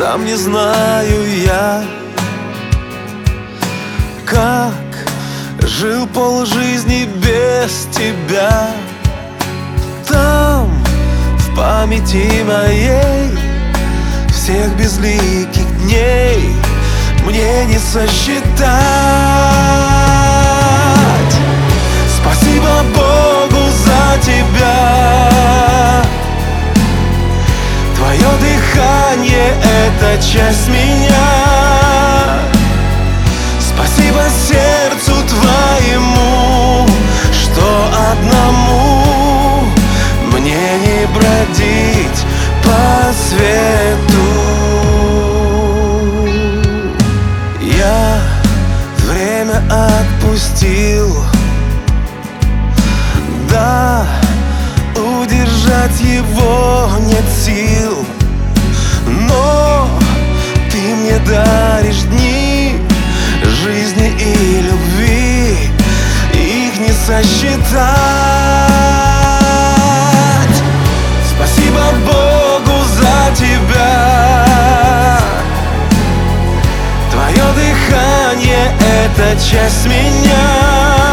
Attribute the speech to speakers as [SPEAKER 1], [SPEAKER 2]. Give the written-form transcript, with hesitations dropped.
[SPEAKER 1] Сам не знаю я, как жил полжизни без тебя. Там, в памяти моей, всех безликих дней мне не сосчитать. Спасибо Богу за тебя. Твое дыхание — это часть меня. Спасибо сердцу твоему, что одному мне не бродить по свету. Я время отпустил, да, удержать его нет сил. Но ты мне даришь дни жизни и любви, их не сосчитать. Спасибо Богу за тебя. Твое дыхание — это часть меня.